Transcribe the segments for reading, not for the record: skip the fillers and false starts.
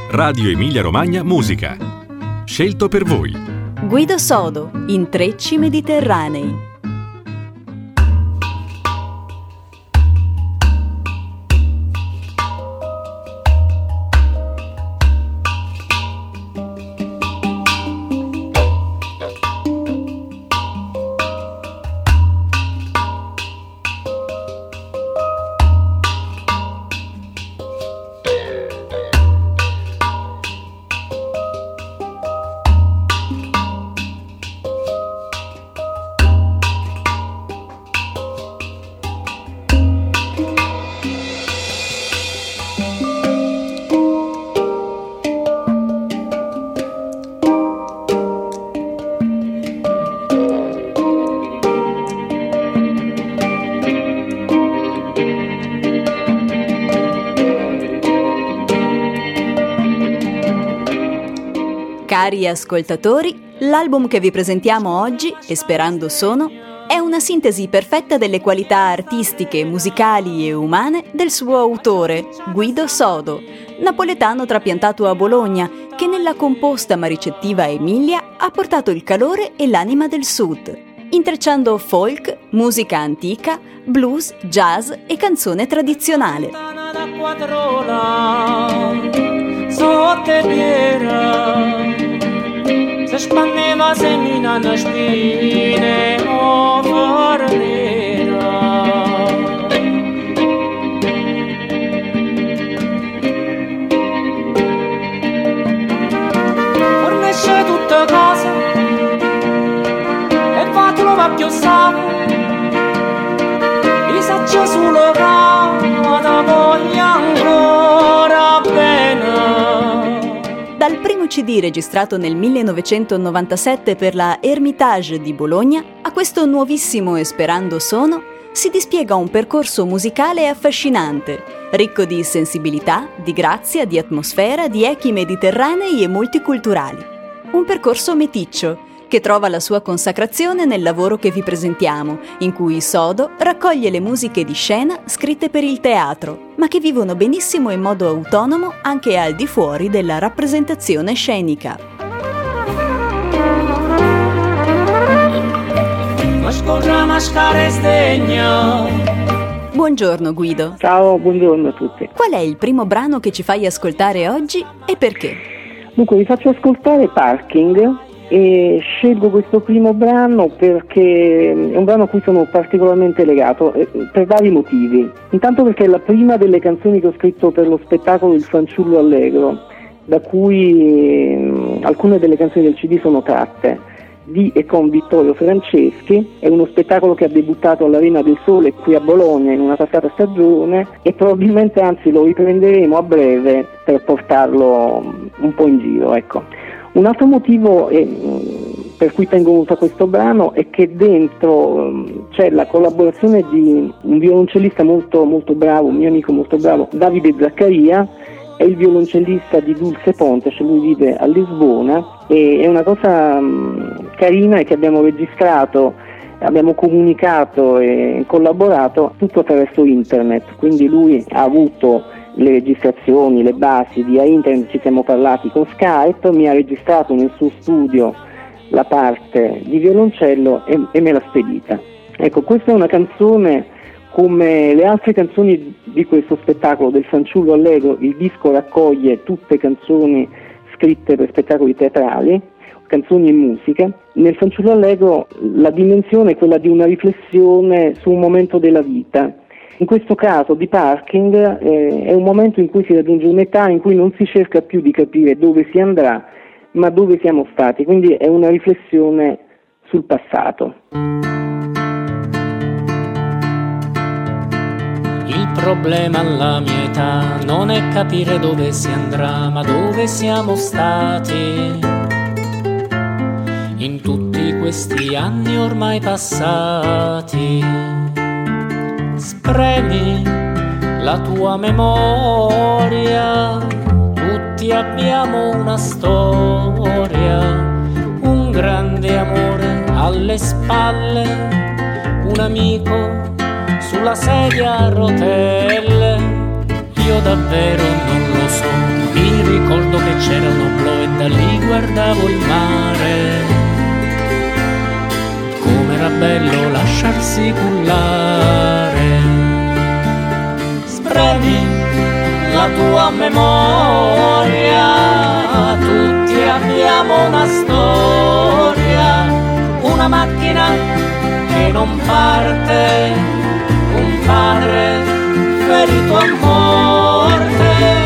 Radio Emilia Romagna Musica. Scelto per voi. Guido Sodo, Intrecci Mediterranei. Cari ascoltatori, l'album che vi presentiamo oggi, Esperando Sono, è una sintesi perfetta delle qualità artistiche, musicali e umane del suo autore, Guido Sodo, napoletano trapiantato a Bologna, che nella composta ma ricettiva Emilia ha portato il calore e l'anima del sud, intrecciando folk, musica antica, blues, jazz e canzone tradizionale. Se spanneva semina na spine o varnera. Fornisce tutta casa e va a trovare più sano. I saccia sulla casa voglia ancora bene. Dal primo CD registrato nel 1997 per la Hermitage di Bologna a questo nuovissimo Esperando Sono si dispiega un percorso musicale affascinante, ricco di sensibilità, di grazia, di atmosfera, di echi mediterranei e multiculturali. Un percorso meticcio che trova la sua consacrazione nel lavoro che vi presentiamo, in cui Sodo raccoglie le musiche di scena scritte per il teatro, ma che vivono benissimo in modo autonomo anche al di fuori della rappresentazione scenica. Buongiorno Guido. Ciao, buongiorno a tutti. Qual è il primo brano che ci fai ascoltare oggi e perché? Dunque, vi faccio ascoltare Parking. E scelgo questo primo brano perché è un brano a cui sono particolarmente legato per vari motivi. Intanto perché è la prima delle canzoni che ho scritto per lo spettacolo Il Fanciullo Allegro, da cui alcune delle canzoni del CD sono tratte, di e con Vittorio Franceschi. È uno spettacolo che ha debuttato all'Arena del Sole qui a Bologna in una passata stagione e probabilmente, anzi, lo riprenderemo a breve per portarlo un po' in giro, ecco. Un altro motivo per cui tengo molto a questo brano è che dentro c'è la collaborazione di un violoncellista molto, molto bravo, un mio amico molto bravo, Davide Zaccaria, è il violoncellista di Dulce Ponte, cioè lui vive a Lisbona, e è una cosa carina che abbiamo registrato, abbiamo comunicato e collaborato tutto attraverso internet, quindi lui ha avuto le registrazioni, le basi via internet, ci siamo parlati con Skype, mi ha registrato nel suo studio la parte di violoncello e me l'ha spedita. Ecco, questa è una canzone come le altre canzoni di questo spettacolo del Fanciullo Allegro. Il disco raccoglie tutte canzoni scritte per spettacoli teatrali, canzoni e musiche. Nel Fanciullo Allegro la dimensione è quella di una riflessione su un momento della vita. In questo caso di Parking è un momento in cui si raggiunge un'età in cui non si cerca più di capire dove si andrà, ma dove siamo stati, quindi è una riflessione sul passato. Il problema alla mia età non è capire dove si andrà, ma dove siamo stati in tutti questi anni ormai passati. Spremi la tua memoria, tutti abbiamo una storia, un grande amore alle spalle, un amico sulla sedia a rotelle. Io davvero non lo so Mi ricordo che c'era un oblò e da lì guardavo il mare. Com'era bello lasciarsi cullare. Spremi la tua memoria, tutti abbiamo una storia, una macchina che non parte, un padre ferito a morte.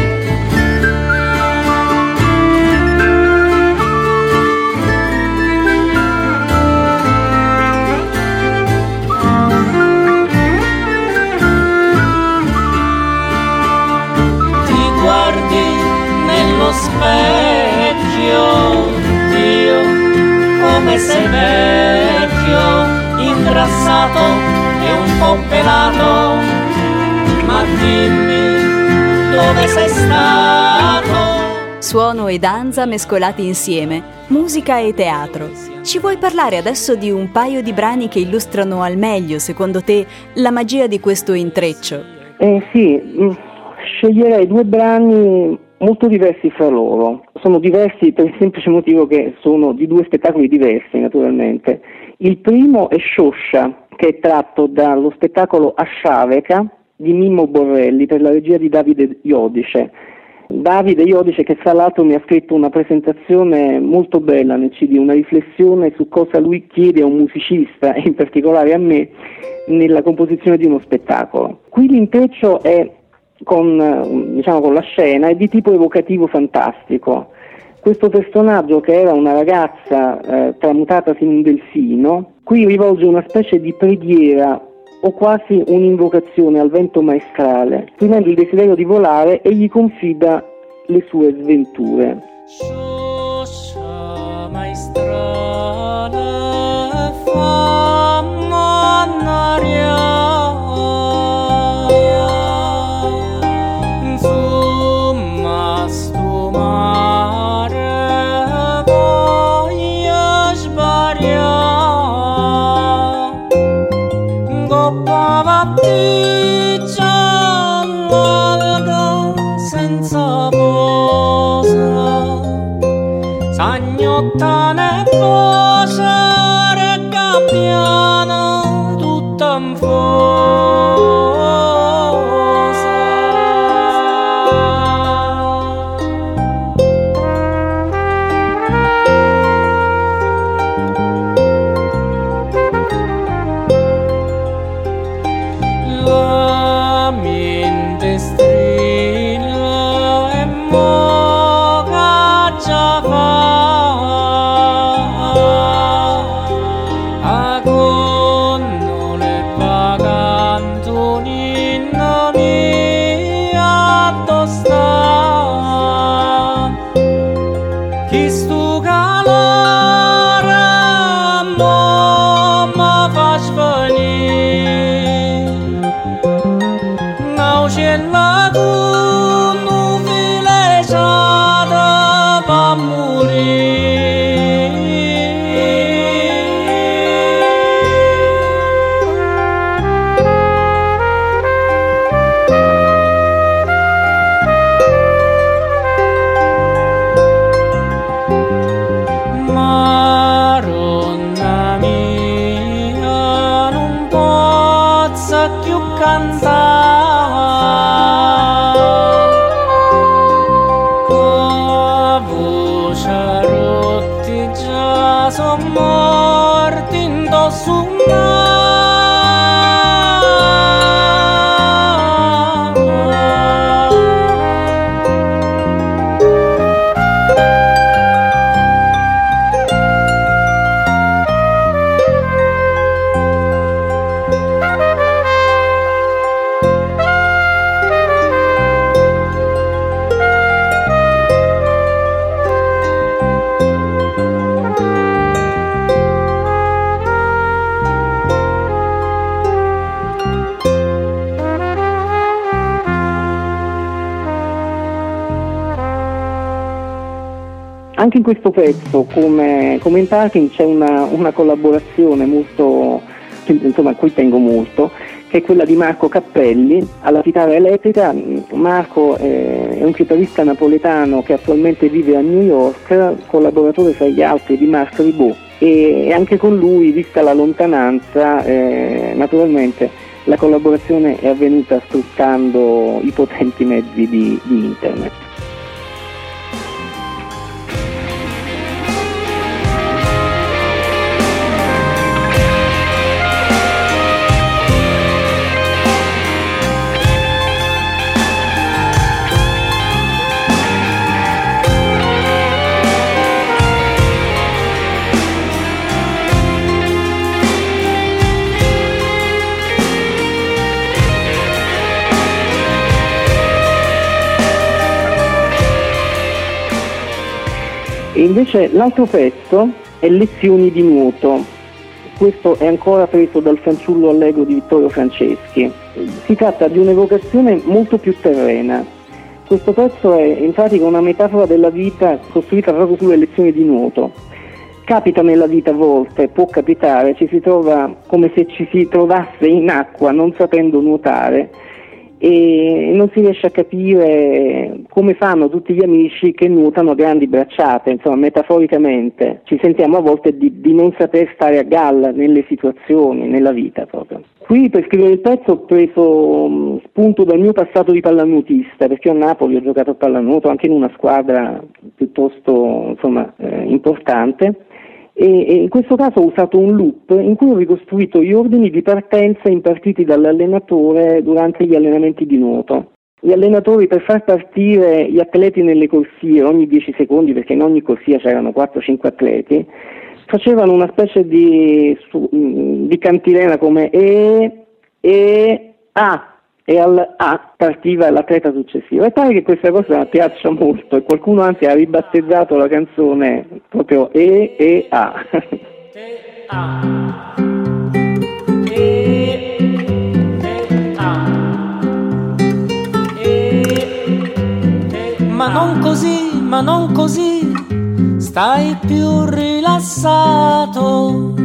Ti guardi nello specchio, Dio, come sei vecchio, ingrassato e un po' pelato, ma dimmi dove sei stato. Suono e danza mescolati insieme, musica e teatro. Ci vuoi parlare adesso di un paio di brani che illustrano al meglio, secondo te, la magia di questo intreccio? Sì, sceglierei due brani molto diversi fra loro. Sono diversi per il semplice motivo che sono di due spettacoli diversi, naturalmente. Il primo è Scioscia, che è tratto dallo spettacolo Asciaveka di Mimmo Borrelli per la regia di Davide Iodice. Davide Iodice, che fra l'altro mi ha scritto una presentazione molto bella nel CD, una riflessione su cosa lui chiede a un musicista, e in particolare a me, nella composizione di uno spettacolo. Qui l'intreccio è con la scena è di tipo evocativo fantastico. Questo personaggio, che era una ragazza tramutatasi in un delfino, qui rivolge una specie di preghiera o quasi un'invocazione al vento maestrale, esprimendo il desiderio di volare, e gli confida le sue sventure. Scioscia maestrale, famma n'aria, insomma sto mare voglio sbariare. Coppa batticcia l'alga senza posa, sagnottane voce regga piana tutta in la mente strilla e moga già a gondole paganto ninna mia tosta, chi stu calore mo ma fa svenire, nau c'ella con nuvole giada va Maronna mia, non posso più cantare, con voce rotti già son morti indosso un Anche in questo pezzo, come in Parking, c'è una collaborazione molto, insomma, a cui tengo molto, che è quella di Marco Cappelli alla chitarra elettrica. Marco è un chitarrista napoletano che attualmente vive a New York, collaboratore fra gli altri di Marc Ribot, e anche con lui, vista la lontananza, naturalmente la collaborazione è avvenuta sfruttando i potenti mezzi di internet. E invece l'altro pezzo è Lezioni di nuoto. Questo è ancora preso dal Fanciullo allegro di Vittorio Franceschi. Si tratta di un'evocazione molto più terrena. Questo pezzo è in pratica una metafora della vita costruita proprio sulle lezioni di nuoto. Capita nella vita a volte, può capitare, ci si trova come se ci si trovasse in acqua non sapendo nuotare, e non si riesce a capire come fanno tutti gli amici che nuotano a grandi bracciate, insomma, metaforicamente. Ci sentiamo a volte di non saper stare a galla nelle situazioni, nella vita proprio. Qui per scrivere il pezzo ho preso spunto dal mio passato di pallanuotista, perché a Napoli ho giocato a pallanuoto anche in una squadra piuttosto, insomma, importante. E in questo caso ho usato un loop in cui ho ricostruito gli ordini di partenza impartiti dall'allenatore durante gli allenamenti di nuoto. Gli allenatori, per far partire gli atleti nelle corsie ogni 10 secondi, perché in ogni corsia c'erano 4-5 atleti, facevano una specie di cantilena come A, e al A partiva l'atleta successivo. E pare che questa cosa piaccia molto, e qualcuno anzi ha ribattezzato la canzone proprio E A. Ma non così, stai più rilassato.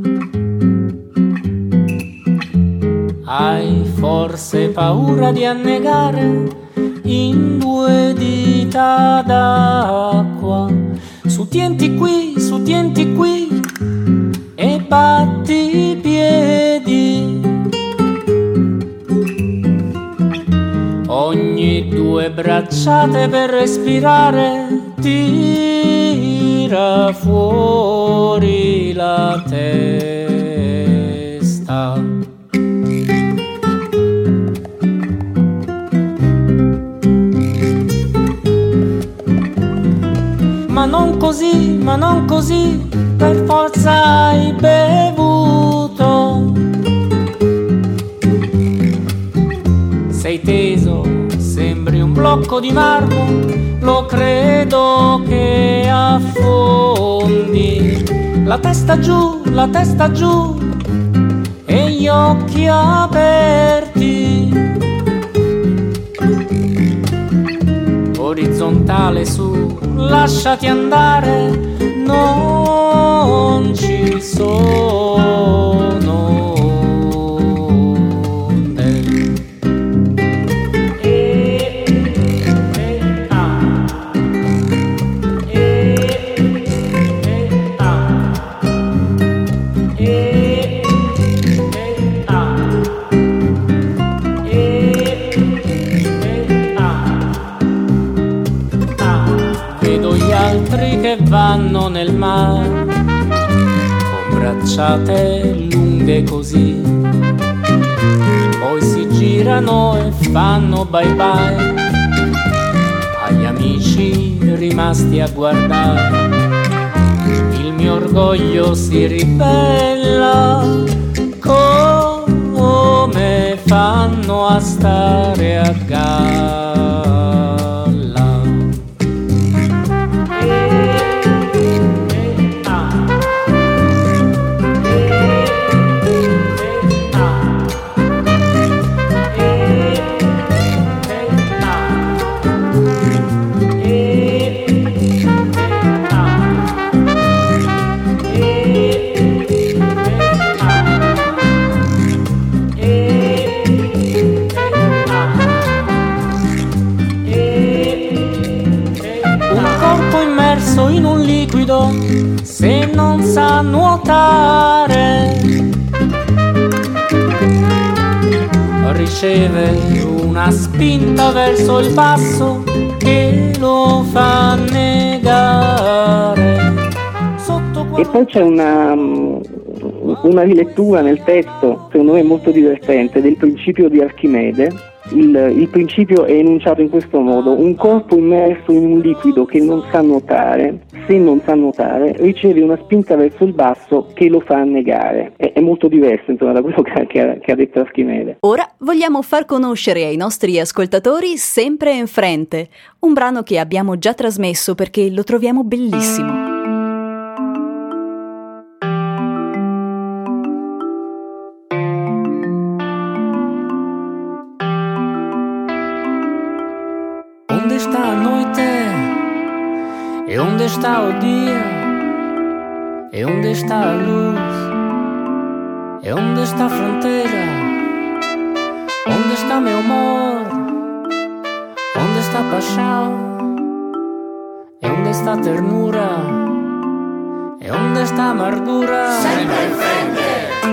Hai forse paura di annegare in 2 dita d'acqua. Sutienti qui e batti i piedi. Ogni 2 bracciate per respirare tira fuori la testa. Ma non così, per forza hai bevuto. Sei teso, sembri un blocco di marmo, lo credo che affondi. La testa giù e gli occhi aperti. Orizzontale su, lasciati andare, non ci sono onde. Che vanno nel mare con bracciate lunghe così, poi si girano e fanno bye bye agli amici rimasti a guardare. Il mio orgoglio si ribella, come fanno a stare a galla. solo se non sa nuotare. Riceve una spinta verso il basso che lo fa negare. E poi c'è una rilettura nel testo, secondo me molto divertente, del principio di Archimede. Il principio è enunciato in questo modo: un corpo immerso in un liquido che non sa nuotare, se non sa nuotare, riceve una spinta verso il basso che lo fa annegare. È molto diverso, insomma, da quello che ha detto Archimede. Ora vogliamo far conoscere ai nostri ascoltatori Sempre in Frente, un brano che abbiamo già trasmesso perché lo troviamo bellissimo. Onde está a noite? E onde está o dia? E onde está a luz? E onde está a fronteira? Onde está meu amor? Onde está a paixão? E onde está a ternura? E onde está a amargura? Sempre em frente!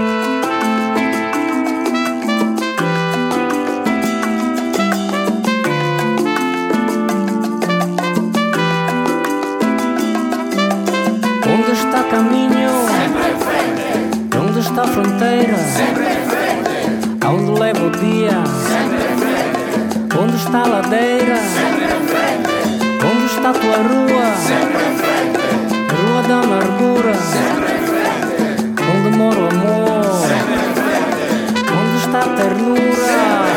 Onde está caminho? Sempre em frente. Onde está a fronteira? Sempre em frente. Aonde leva o dia? Sempre em frente. Onde está a ladeira? Sempre em frente. Onde está a tua rua? Sempre em frente. Rua da amargura? Sempre em frente. Onde mora o amor? Sempre em frente. Onde está a ternura?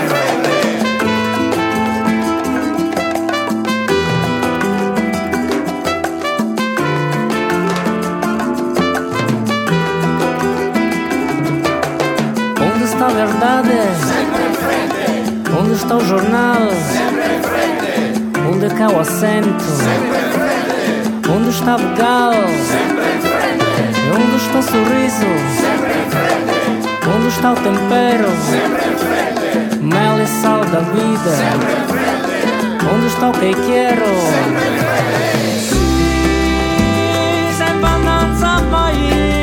Onde está a verdade? Sempre em frente. Onde está o jornal? Sempre em frente. Onde cá o assento? Sempre em frente. Onde está a vogal? Sempre em frente. E onde está o sorriso? Sempre em frente. Onde está o tempero? Sempre em frente. Mel e sal da vida? Sempre em frente. Onde está o que quero? Sempre em frente. Sì, sempre annanza mai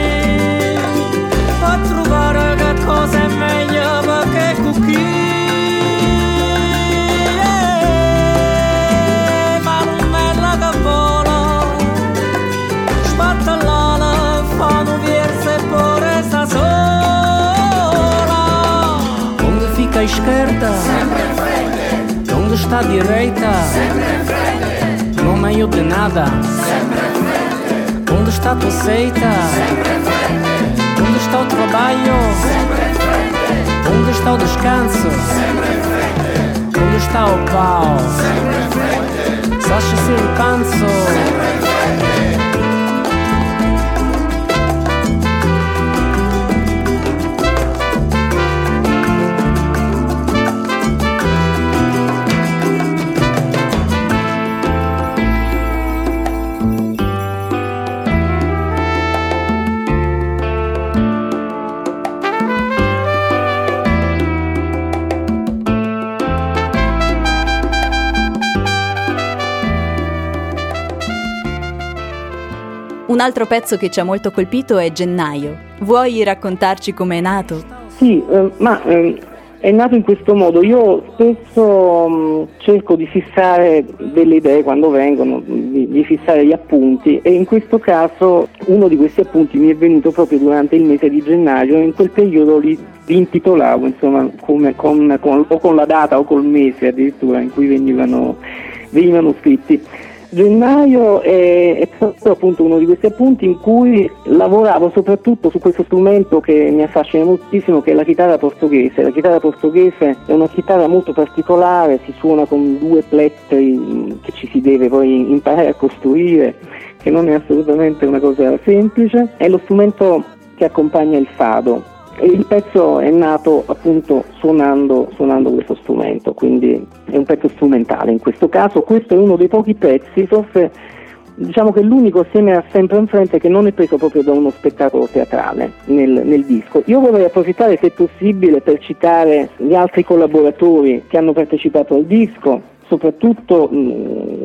a trovare che cosa è meglio perché qui ma non è la capola spattallala fanno verse pure sta sola. Onde fica a esquerda? Sempre in frente. Onde está a direita? Sempre in frente. Non meglio di nada? Sempre in frente. Onde está a tua seita? Sempre in frente. Onde está o trabalho? Sempre em frente. Onde está o descanso? Sempre em frente. Onde está o pau? Sempre em frente. Sacha-se il panzo? Sempre em frente. Un altro pezzo che ci ha molto colpito è Gennaio. Vuoi raccontarci com'è nato? Sì, è nato in questo modo. Io spesso cerco di fissare delle idee quando vengono, di fissare gli appunti, e in questo caso uno di questi appunti mi è venuto proprio durante il mese di gennaio. In quel periodo li intitolavo, insomma, con la data o col mese addirittura in cui venivano scritti. Gennaio è stato appunto uno di questi appunti in cui lavoravo soprattutto su questo strumento che mi affascina moltissimo, che è la chitarra portoghese. La chitarra portoghese è una chitarra molto particolare, si suona con due plettri che ci si deve poi imparare a costruire, che non è assolutamente una cosa semplice. È lo strumento che accompagna il fado. E il pezzo è nato appunto suonando questo strumento, quindi è un pezzo strumentale in questo caso. Questo è uno dei pochi pezzi, forse diciamo che l'unico assieme a Sempre in Frente che non è preso proprio da uno spettacolo teatrale nel disco. Io vorrei approfittare, se possibile, per citare gli altri collaboratori che hanno partecipato al disco, soprattutto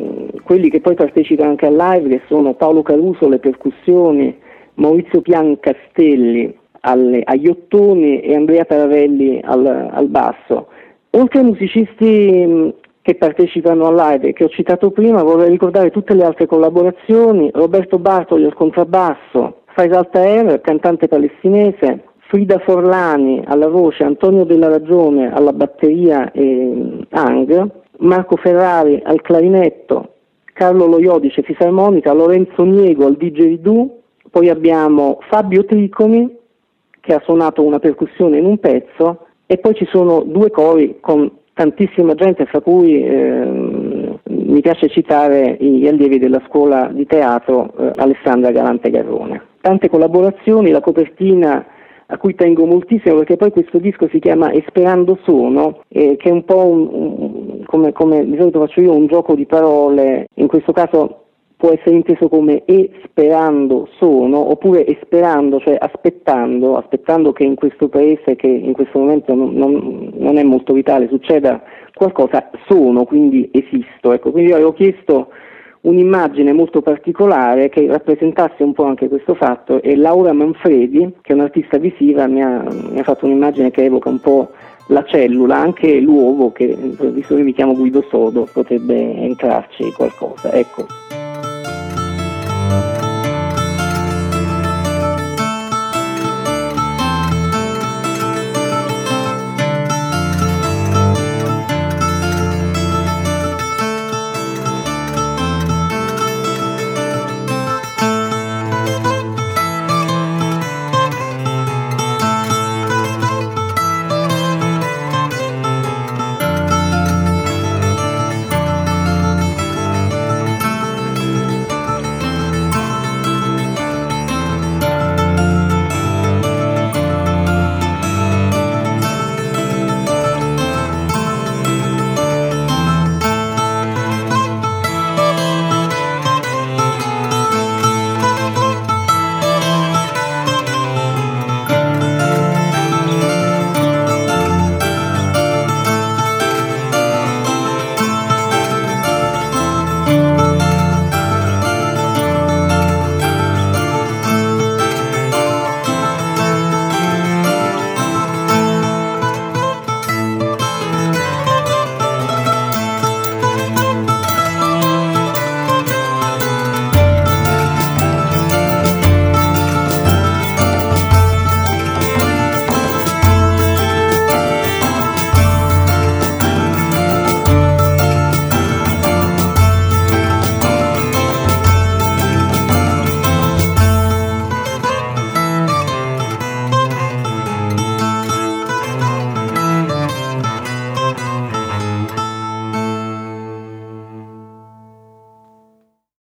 quelli che poi partecipano anche al live, che sono Paolo Caruso alle percussioni, Maurizio Piancastelli agli ottoni e Andrea Taravelli al basso. Oltre ai musicisti che partecipano al live che ho citato prima, vorrei ricordare tutte le altre collaborazioni: Roberto Bartoli al contrabbasso, Faisal Taher, cantante palestinese, Frida Forlani alla voce, Antonio Della Ragione alla batteria e Hang, Marco Ferrari al clarinetto, Carlo Loiodice fisarmonica, Lorenzo Niego al didgeridoo, poi abbiamo Fabio Tricomi che ha suonato una percussione in un pezzo, e poi ci sono 2 cori con tantissima gente, fra cui mi piace citare gli allievi della scuola di teatro Alessandra Galante Garrone. Tante collaborazioni, la copertina a cui tengo moltissimo, perché poi questo disco si chiama Esperando Sono, che è un po' come di solito faccio io, un gioco di parole. In questo caso può essere inteso come sperando sono, oppure esperando, cioè aspettando che in questo paese, che in questo momento non è molto vitale, succeda qualcosa, sono, quindi esisto. Ecco, quindi io avevo chiesto un'immagine molto particolare che rappresentasse un po' anche questo fatto, e Laura Manfredi, che è un'artista visiva, mi ha fatto un'immagine che evoca un po' la cellula, anche l'uovo, che visto che mi chiamo Guido Sodo potrebbe entrarci qualcosa, ecco.